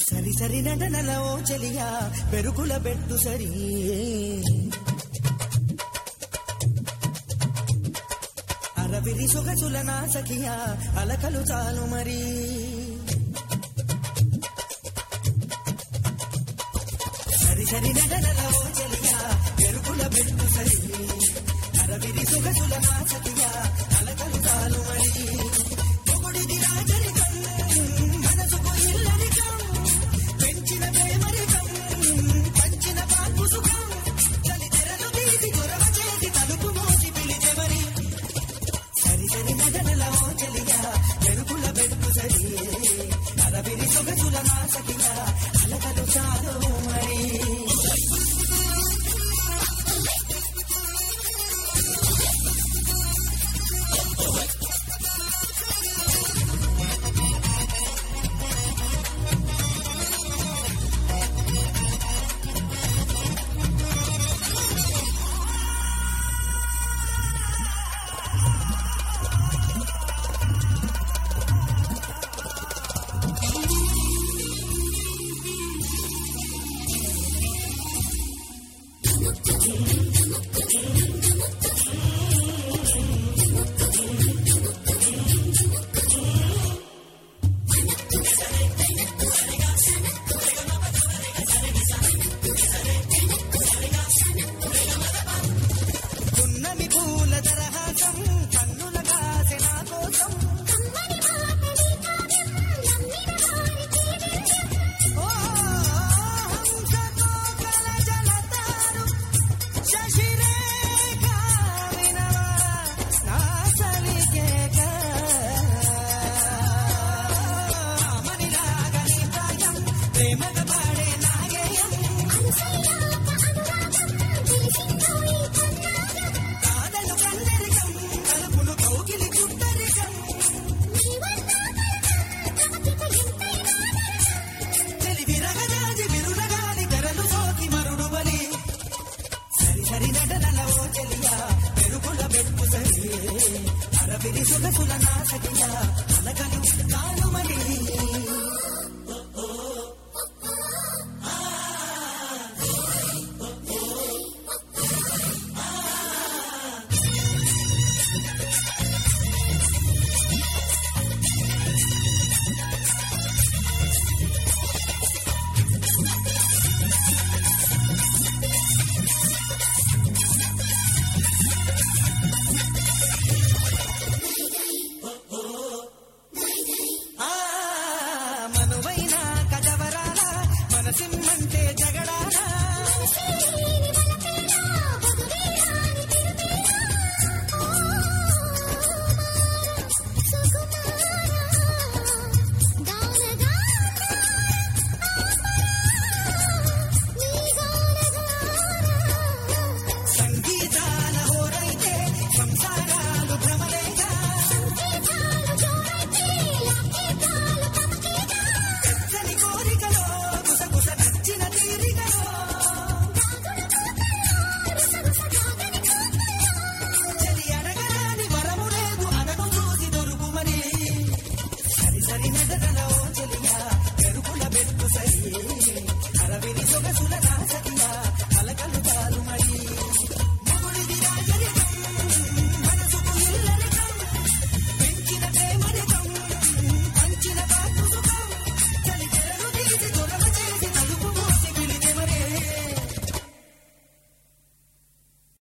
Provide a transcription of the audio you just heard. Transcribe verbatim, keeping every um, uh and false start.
సరి సరి నడనల ఓ చెలియా పెరుగుల బెట్టు సరి అరవిరి సొగసుల నా సఖియా అలకలు చాలు మరి సరి సరి నడనల ఓ చెలియా పెరుగుల బెట్టు సరి అరవిరి సొగసుల నా సఖియా అలకలు చాలు మరి పొగుడిది రాజరికం మనసుకు ఇల్లరికం పెంచిన ప్రేమరికం పంచిన పాల్పు సుఖం చలి తెరలు తీసి గొరవ చేసి తలుపు మోసి పిలిచె మరి సరి సరి నడనల ఓ చెలియా పెరుగుల బెట్టు సరి అరవిరి సొగసుల నా సఖియా అలకలు చాలు మరి మనసిమ్మంటే